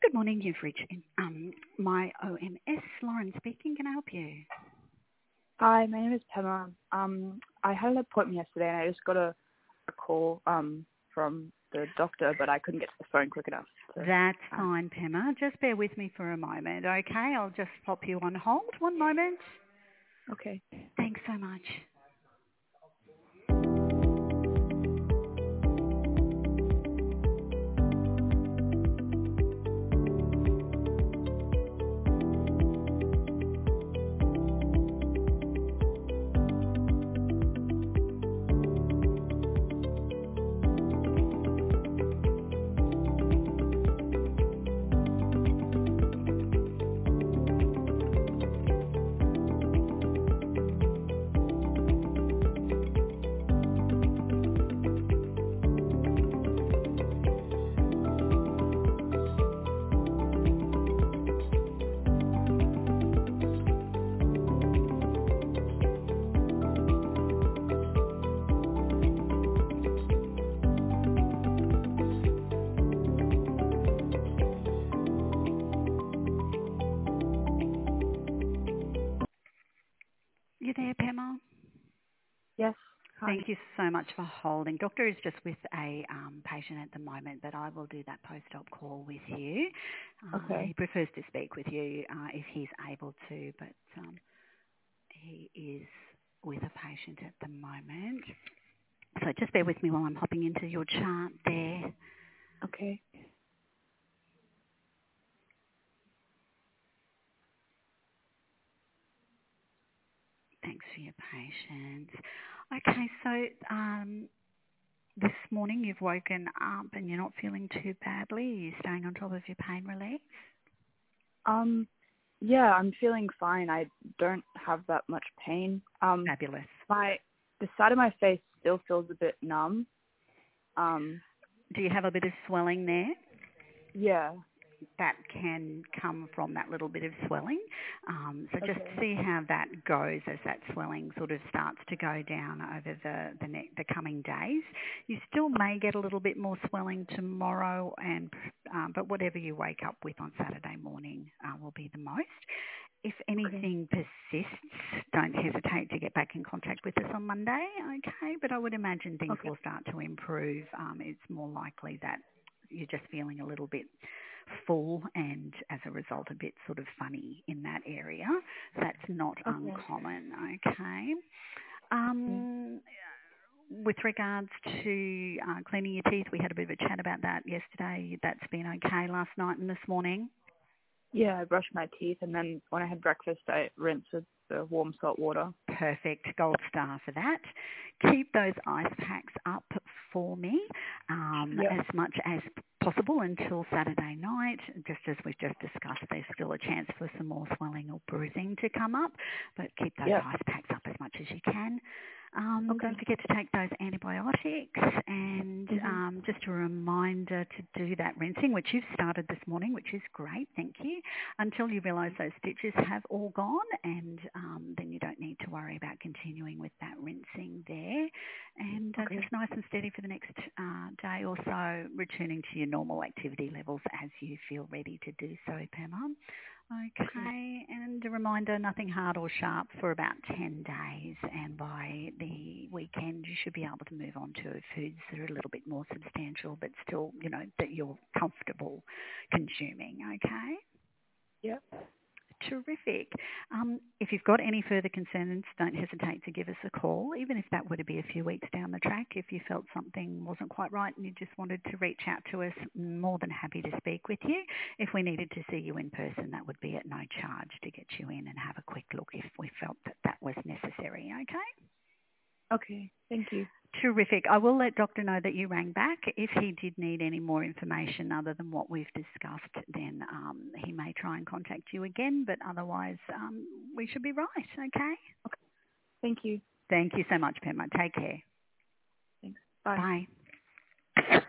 Good morning. You've reached my OMS. Lauren speaking. Can I help you? Hi, my name is Pema. I had an appointment yesterday and I just got a call from the doctor, but I couldn't get to the phone quick enough. That's fine, Pema. Just bear with me for a moment, okay? I'll just pop you on hold. One moment. Okay. Thanks so much. You there, Pema? Yes. Hi. Thank you so much for holding. Doctor is just with a patient at the moment, but I will do that post-op call with you. Okay. He prefers to speak with you if he's able to, but he is with a patient at the moment. So just bear with me while I'm hopping into your chart there. Okay. Thanks for your patience. Okay, so this morning you've woken up and you're not feeling too badly. Are you staying on top of your pain relief? Yeah, I'm feeling fine. I don't have that much pain. Fabulous. The side of my face still feels a bit numb. Do you have a bit of swelling there? Yeah. That can come from that little bit of swelling. So just Okay. see how that goes as that swelling sort of starts to go down over the coming days. You still may get a little bit more swelling tomorrow, but whatever you wake up with on Saturday morning will be the most. If anything persists, don't hesitate to get back in contact with us on Monday, okay? But I would imagine things will start to improve. It's more likely that you're just feeling a little bit full and as a result a bit sort of funny in that area. That's not uncommon, okay? With regards to cleaning your teeth, we had a bit of a chat about that yesterday. That's been okay last night and this morning? Yeah, I brushed my teeth and then when I had breakfast I rinsed with the warm salt water. Perfect. Gold star for that. Keep those ice packs up for me as much as possible until Saturday night. Just as we've just discussed, there's still a chance for some more swelling or bruising to come up, but keep those ice packs up as much as you can. Don't forget to take those antibiotics and just a reminder to do that rinsing, which you've started this morning, which is great, thank you, until you realise those stitches have all gone, and then you don't need to worry about continuing with that rinsing there. And just nice and steady for the next day or so, returning to your normal activity levels as you feel ready to do so, Pema. Okay, and a reminder, nothing hard or sharp for about 10 days, and by the weekend you should be able to move on to foods that are a little bit more substantial but still, that you're comfortable consuming, okay? Yep. Terrific. If you've got any further concerns, don't hesitate to give us a call, even if that were to be a few weeks down the track. If you felt something wasn't quite right and you just wanted to reach out to us, more than happy to speak with you. If we needed to see you in person, that would be at no charge to get you in and have a quick look if we felt that was necessary, okay? Okay, thank you. Terrific. I will let Doctor know that you rang back. If he did need any more information other than what we've discussed, then he may try and contact you again, but otherwise we should be right, okay? Thank you. Thank you so much, Pema. Take care. Thanks. Bye. Bye.